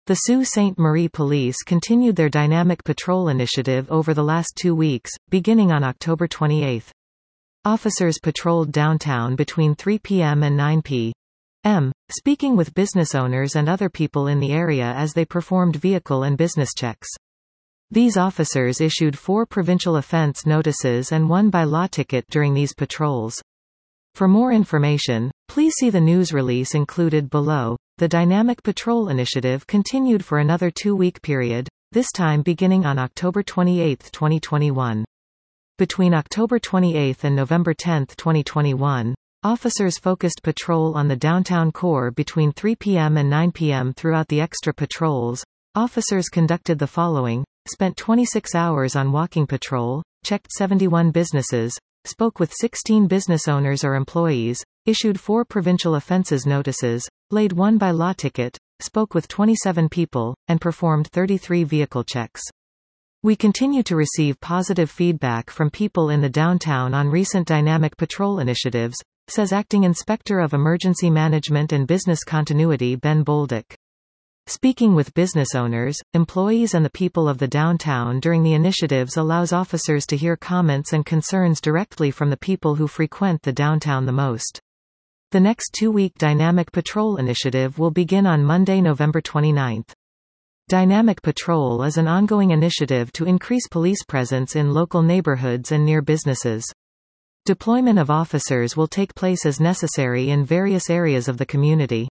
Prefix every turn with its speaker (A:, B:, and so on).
A: The Sault Ste. Marie Police continued their dynamic patrol initiative over the last 2 weeks, beginning on October 28. Officers patrolled downtown between 3 p.m. and 9 p.m., speaking with business owners and other people in the area as they performed vehicle and business checks. These officers issued 4 provincial offense notices and 1 by-law ticket during these patrols. For more information, please see the news release included below. The Dynamic Patrol Initiative continued for another 2-week period, this time beginning on October 28, 2021. Between October 28 and November 10, 2021, officers focused patrol on the downtown core between 3 p.m. and 9 p.m. Throughout the extra patrols, officers conducted the following: spent 26 hours on walking patrol, checked 71 businesses, spoke with 16 business owners or employees, issued 4 provincial offences notices, laid 1 by-law ticket, spoke with 27 people, and performed 33 vehicle checks. We continue to receive positive feedback from people in the downtown on recent dynamic patrol initiatives, says Acting Inspector of Emergency Management and Business Continuity Ben Bolduc. Speaking with business owners, employees and the people of the downtown during the initiatives allows officers to hear comments and concerns directly from the people who frequent the downtown the most. The next 2-week Dynamic Patrol initiative will begin on Monday, November 29. Dynamic Patrol is an ongoing initiative to increase police presence in local neighborhoods and near businesses. Deployment of officers will take place as necessary in various areas of the community.